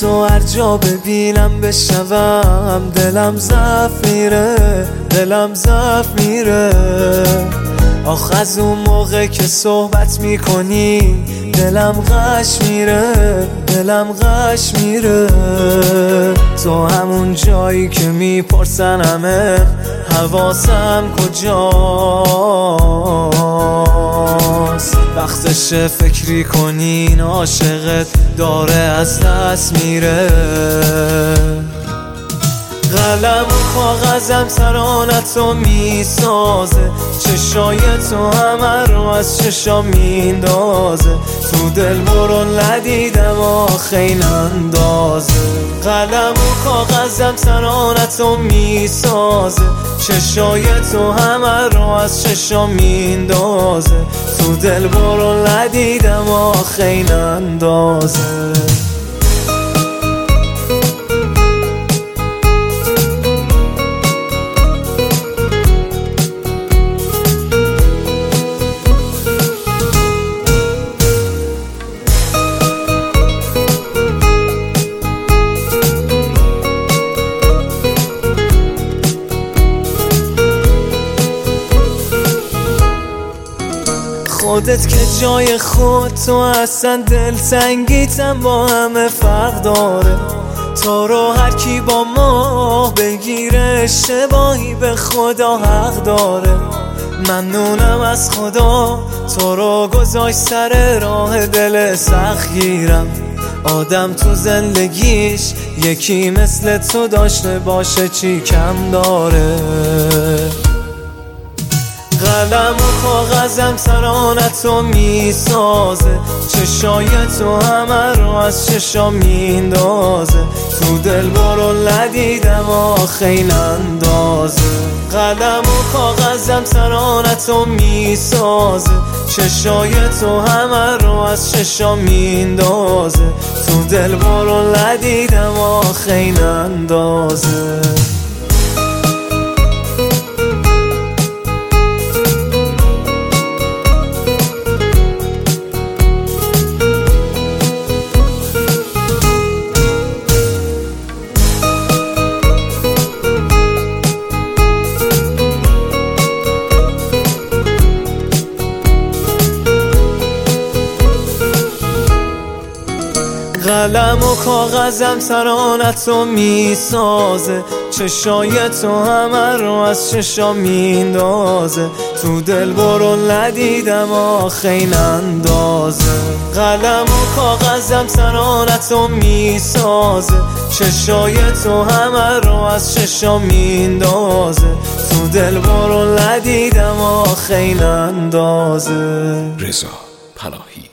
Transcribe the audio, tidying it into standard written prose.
تو هر جا ببینم بشنوم دلم ضعف میره، دلم ضعف میره. آخ از اون موقع که صحبت میکنی دلم غش میره، دلم غش میره. تو همون جایی که میپرسن همه حواسم کجاست، وقتشه فکری کنین عاشقت داره از دست میره. قلم و کاغذم ترانتو میسازه، چشای تو همه رو از چشام میندازه، تو دل برو ندیدم آخه این اندازه. قلم و کاغذم ترانتو میسازه، چشای تو همه رو از چشام میندازه، تو دل برو ندیدم آخه این اندازه. خودت که جای خود تو اصلا دلتنگیتم با همه فرق داره، تو رو هر کی با ما بگیره اشتباهی به خدا حق داره. ممنونم از خدا تو رو گذاشت سر راه دل سخت گیرم، آدم تو زندگیش یکی مثل تو داشته باشه چی کم داره. قلم و کاغذم ترانتو میسازه، چشای تو همه رو از چشام میندازه، تو دل برو ندیدم آخه این اندازه. قلم و کاغذم ترانتو میسازه، چشای تو همه رو از چشام میندازه، تو دل برو ندیدم آخه این اندازه. قلم و کاغذم ترانتو میسازه، چشای تو همه رو از چشام میندازه، تو دل برو ندیدم آخه این اندازه. قلم و کاغذم ترانتو میسازه، چشای تو همه رو از چشام میندازه، تو دل برو ندیدم آخه این اندازه. رضا پناهی.